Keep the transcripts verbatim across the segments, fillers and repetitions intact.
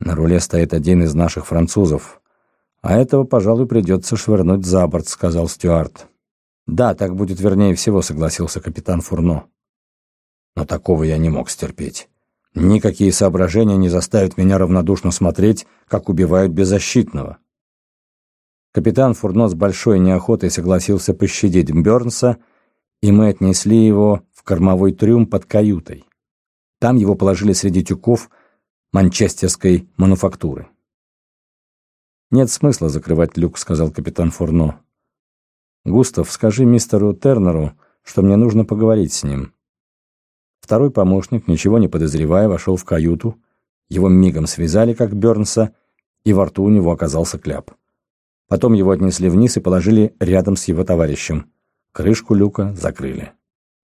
На руле стоит один из наших французов. А этого, пожалуй, придется швырнуть за борт, сказал Стюарт. Да, так будет вернее всего, согласился капитан Фурно. Но такого я не мог стерпеть. Никакие соображения не заставят меня равнодушно смотреть, как убивают беззащитного. Капитан Фурно с большой неохотой согласился пощадить Бёрнса, и мы отнесли его в кормовой трюм под каютой. Там его положили среди тюков манчестерской мануфактуры. «Нет смысла закрывать люк», — сказал капитан Фурно. «Густав, скажи мистеру Тернеру, что мне нужно поговорить с ним». Второй помощник, ничего не подозревая, вошел в каюту. Его мигом связали, как Бёрнса, и во рту у него оказался кляп. Потом его отнесли вниз и положили рядом с его товарищем. Крышку люка закрыли.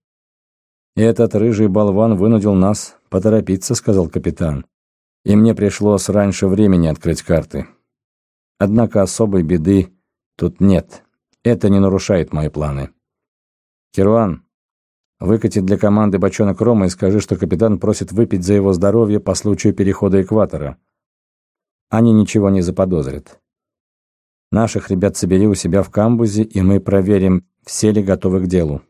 «Этот рыжий болван вынудил нас поторопиться», — сказал капитан. «И мне пришлось раньше времени открыть карты. Однако особой беды тут нет. Это не нарушает мои планы. Керуан, выкати для команды бочонок рома и скажи, что капитан просит выпить за его здоровье по случаю перехода экватора. Они ничего не заподозрят. Наших ребят собери у себя в камбузе, и мы проверим, все ли готовы к делу.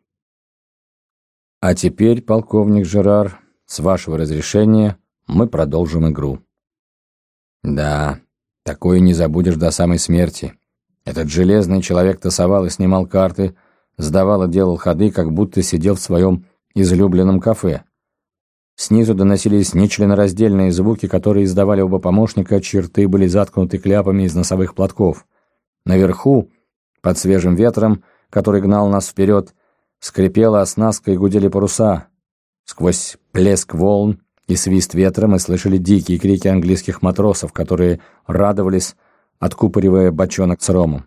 А теперь, полковник Жерар, с вашего разрешения, мы продолжим игру». «Да, такое не забудешь до самой смерти. Этот железный человек тасовал и снимал карты, сдавал и делал ходы, как будто сидел в своем излюбленном кафе. Снизу доносились нечленораздельные звуки, которые издавали оба помощника, чьи рты были заткнуты кляпами из носовых платков. Наверху, под свежим ветром, который гнал нас вперед, скрипела оснастка и гудели паруса. Сквозь плеск волн и свист ветра мы слышали дикие крики английских матросов, которые радовались, откупоривая бочонок с ромом.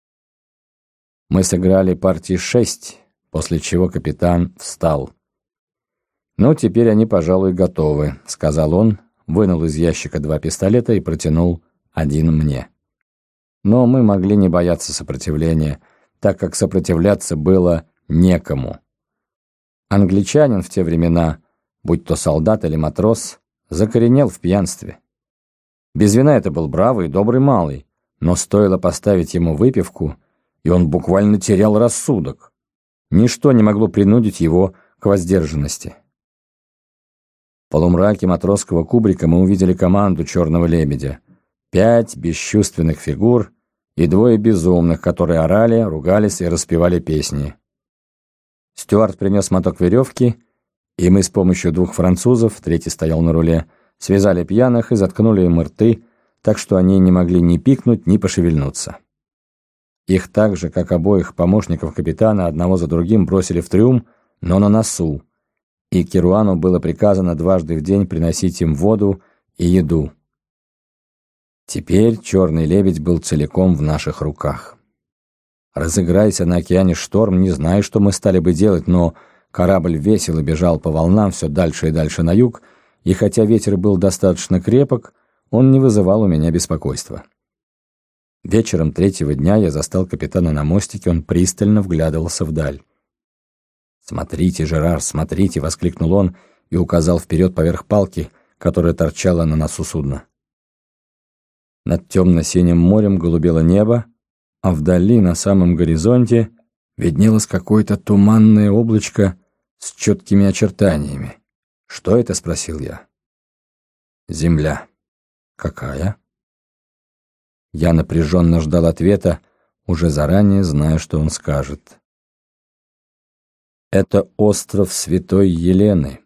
Мы сыграли партии шесть, после чего капитан встал. «Ну, теперь они, пожалуй, готовы», — сказал он, вынул из ящика два пистолета и протянул один мне. Но мы могли не бояться сопротивления, так как сопротивляться было некому. Англичанин в те времена, будь то солдат или матрос, закоренел в пьянстве. Без вина это был бравый и добрый малый, но стоило поставить ему выпивку, и он буквально терял рассудок. Ничто не могло принудить его к воздержанности. В полумраке матросского кубрика мы увидели команду «Черного лебедя». Пять бесчувственных фигур и двое безумных, которые орали, ругались и распевали песни. Стюарт принес моток веревки, и мы с помощью двух французов, третий стоял на руле, связали пьяных и заткнули им рты, так что они не могли ни пикнуть, ни пошевельнуться. Их так же, как обоих помощников капитана, одного за другим бросили в трюм, но на носу, и Керуану было приказано дважды в день приносить им воду и еду. Теперь «Черный лебедь» был целиком в наших руках. Разыграйся на океане шторм, не знаю, что мы стали бы делать, но корабль весело бежал по волнам все дальше и дальше на юг, и хотя ветер был достаточно крепок, он не вызывал у меня беспокойства. Вечером третьего дня я застал капитана на мостике, он пристально вглядывался вдаль. «Смотрите, Жерар, смотрите!» — воскликнул он и указал вперед поверх палки, которая торчала на носу судна. Над темно-синим морем голубело небо, а вдали, на самом горизонте, виднелось какое-то туманное облачко с четкими очертаниями. «Что это?» — спросил я. «Земля». «Какая?» Я напряженно ждал ответа, уже заранее зная, что он скажет. «Это остров Святой Елены».